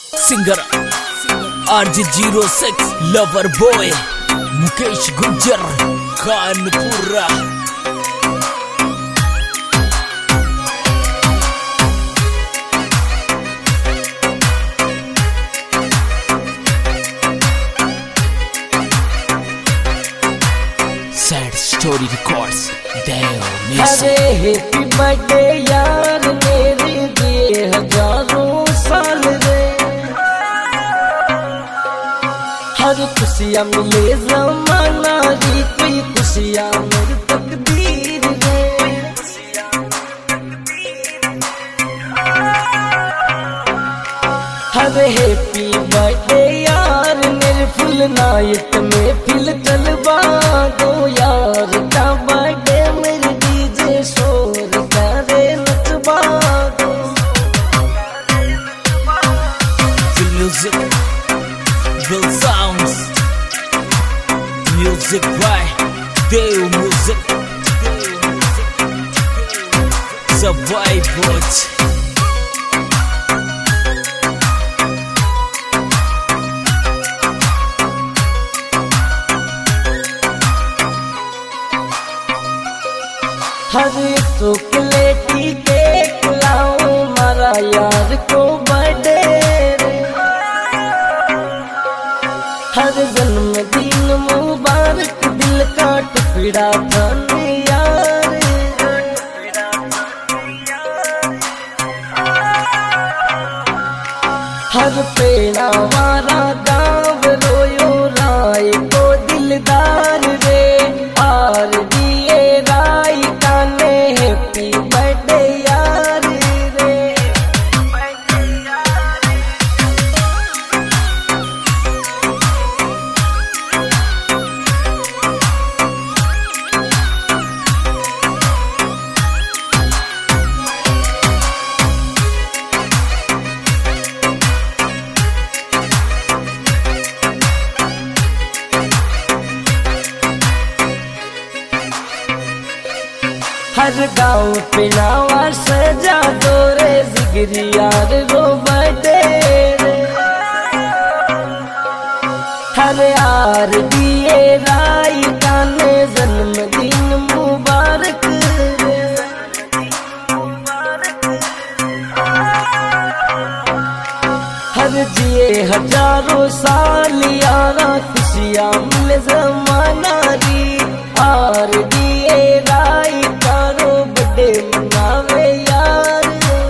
Singer RJ06 lover boy Mukesh Gujjar Kanpura. Sad story records Dev. अरे happy birthday यार मेरे दिए हजारों साल रे, हर खुशियाँ मिले ज़माना दी, कोई खुशियाँ मेरी तकदीर रे। अरे हैप्पी बर्थडे यार मेरे फुल नाइट में फिल चलवा दो यार का बर्थडे मेरे डीजे शोर करे नचवा दो। Music Real sounds, music by Dev Music, Survivors. हर चॉकलेटी केक लाओ मारा यार को बर्थडे रे, हर जन्मदिन मुबारक दिल का टुकड़ा थाने यार। हर पेड़ा वाला गाँव रोयो राय को दिलदार रे, आर दिए राय काने हैप्पी बर्थडे यार रे। हर गाँव पे नावा सजा दो रे जिगरी यार रो बर्थडे रे, हर यार दिए राय काने जन्मदिन मुबारक रे। हर जिए हजारों साल यारा खुशियाँ मिले ज़माना दी, आर दिए राय कारो बड़े मनावे यार।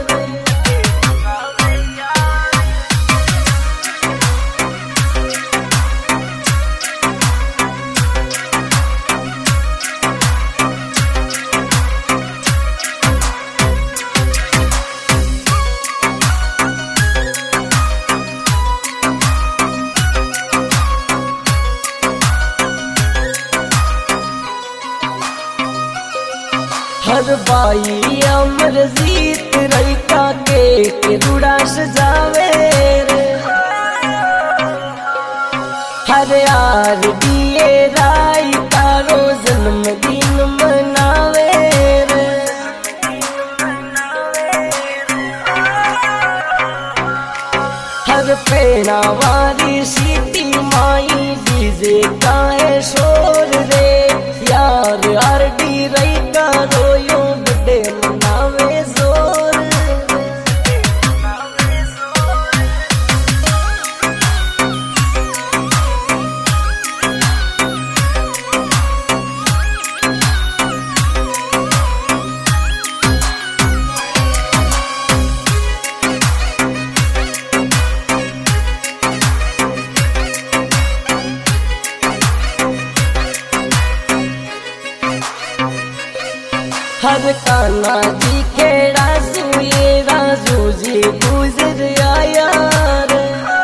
हर बाई अमर जीत रही का केक रूड़ा सजावे रे, हर यार दिए राय तारो जन्मदिन मनावे रे। हर पेड़ा वाली सीटी माई डीजे का है शोर रे, यार आर डी रही का रोयो बड़े मनावे जोर। हर काना जी खेड़ा सुए राजू जी गुजर आया रे,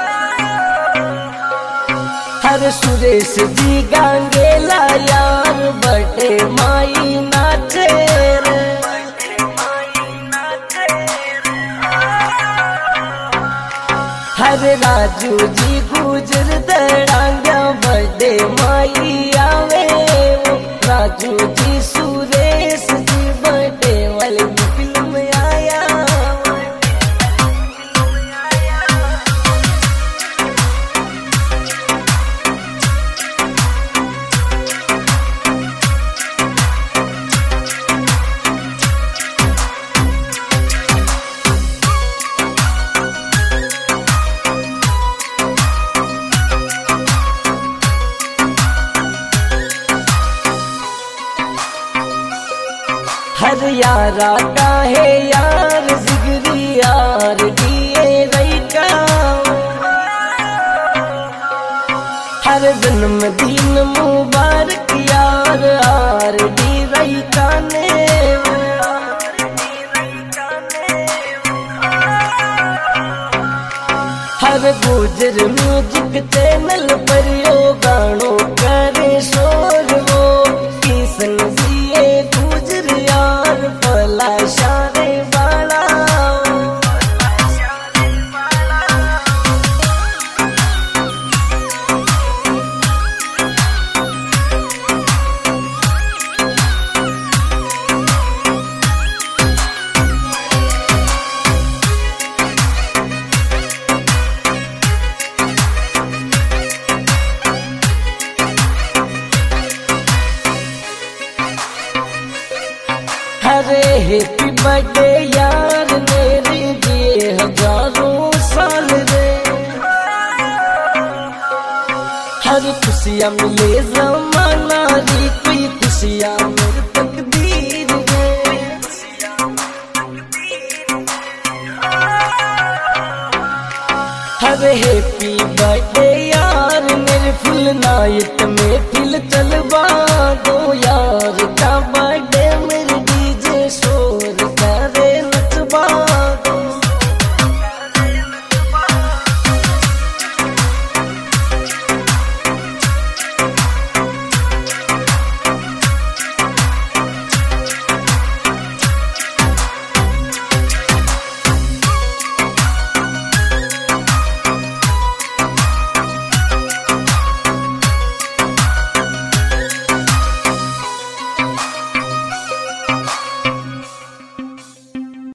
हर सुरेश जी गांगेला यार बड़े माई नाचे रे। हर राजू जी गुजर दड़ांगा बड़े माई आवे, राजू जी सुरेश जी बर्थडे वाली फिल्म आया। यारा का है यार जिगरी यार दिए रही का हर जन्मदिन मुबारक यार आर डी रही का ने हर गुजर म्यूजिक चैनल पर यो गानो करे शोर वो किसन जिए गुजर यार फला शारे वाला अरे हैप्पी बर्थडे यार मेरे जिए हजारों साल रे हर खुशियाँ मिले जमाना री कोई खुशियाँ मेरे तकदीर रे हर हैप्पी बर्थडे यार मेरे फुल नाइट में फिल चलवा दो यार